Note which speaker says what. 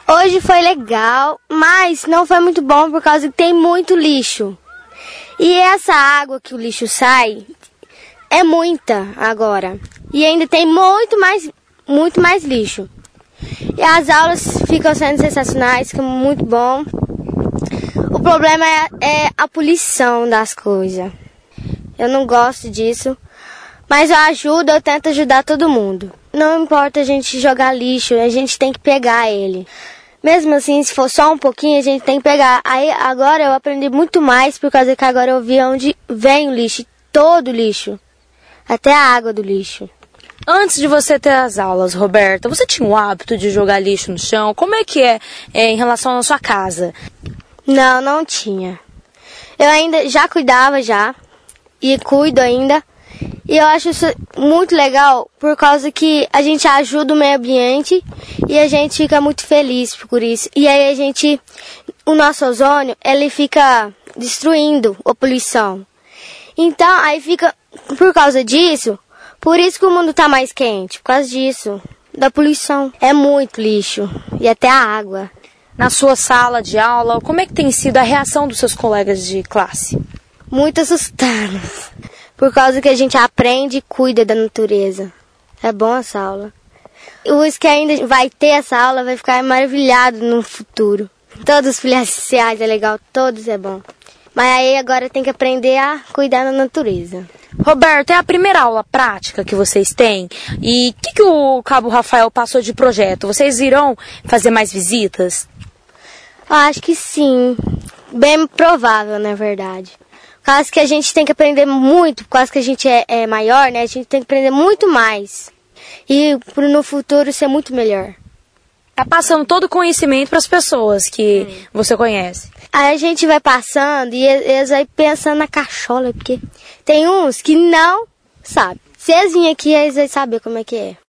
Speaker 1: Hoje foi legal, mas não foi muito bom por causa que tem muito lixo. E essa água que o lixo sai é muita agora. E ainda tem muito mais lixo. E as aulas ficam sendo sensacionais, ficam muito bom. O problema é a poluição das coisas. Eu não gosto disso, mas eu tento ajudar todo mundo. Não importa a gente jogar lixo, a gente tem que pegar ele. Mesmo assim, se for só um pouquinho, a gente tem que pegar. Aí agora eu aprendi muito mais, por causa que agora eu vi onde vem o lixo, todo o lixo, até a água do lixo.
Speaker 2: Antes de você ter as aulas, Roberta, você tinha o hábito de jogar lixo no chão? Como é que é em relação à sua casa?
Speaker 1: Não tinha. Eu ainda já cuidava e cuido ainda. E eu acho isso muito legal por causa que a gente ajuda o meio ambiente e a gente fica muito feliz por isso. E aí o nosso ozônio, ele fica destruindo a poluição. Então, aí fica, por causa disso, por isso que o mundo tá mais quente, por causa disso, da poluição. É muito lixo e até a água.
Speaker 2: Na sua sala de aula, como é que tem sido a reação dos seus colegas de classe?
Speaker 1: Muito assustados. Por causa que a gente aprende e cuida da natureza. É bom essa aula. Os que ainda vai ter essa aula vai ficar maravilhado no futuro. Todos os policiais é legal, todos é bom. Mas aí agora tem que aprender a cuidar da natureza.
Speaker 2: Roberto, é a primeira aula prática que vocês têm? E o que o Cabo Rafael passou de projeto? Vocês irão fazer mais visitas?
Speaker 1: Eu acho que sim. Bem provável, na verdade. Por causa que a gente tem que aprender muito, por causa que a gente é maior, né? A gente tem que aprender muito mais. E no futuro ser muito melhor.
Speaker 2: Tá passando todo o conhecimento para as pessoas que você conhece.
Speaker 1: Aí a gente vai passando e eles vai pensando na cachola, porque tem uns que não sabem. Se eles virem aqui, eles vão saber como é que é.